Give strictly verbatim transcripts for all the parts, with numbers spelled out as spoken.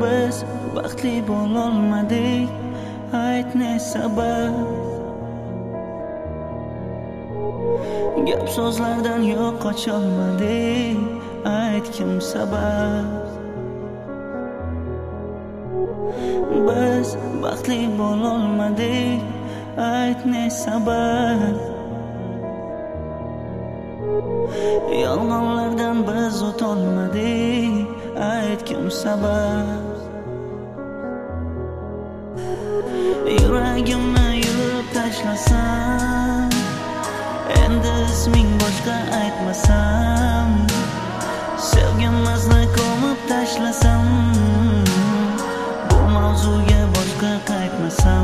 Biz baxtli bo'lolmadik, ayt ne sabab. Gap so'zlardan yo'q qocholmadik, ayt kim sabab. Biz baxtli bo'lolmadik, ayt ne sabab. Yolg'onlardan biz o'tolmadik, ayt kim sabab. Yuragimni yulib tashlasam, endi isming boshqa aytmasam, sevgimizni ko'mib tashlasam, bu mavzuga boshqa qaytmasam.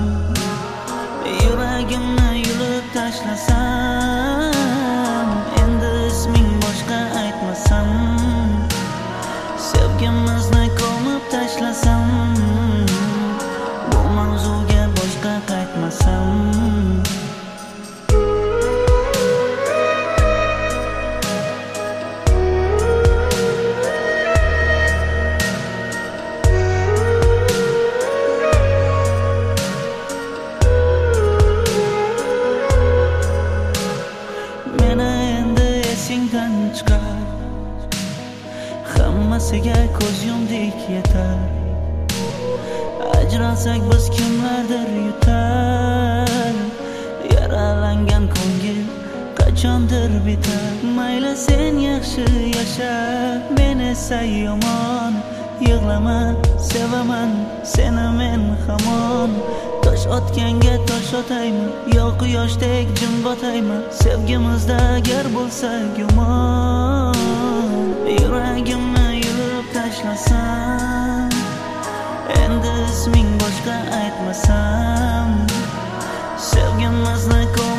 Yuragimni yulib tashlasam, endi isming boshqa aytmasam, sevgimizni ko'mib tashlasam, bu mavzuga boshqa qaytmasam. Esingdan chiqar, hammasiga ko'z yumdik yetar. Ajralsak biz kimlardir yutar, yaralangan ko'ngil qachondir bitar. Mayli sen yaxshi yasha, men esa yomon. Yig'lama, sevaman seni men hamon. Tosh otganga tosh otaymi, yo quyoshdek jim botaymi? Sevgimizda agar bo'lsa gumon, yuragimni yulib tashlasam, endi isming boshqa aytmasam, sevgimizni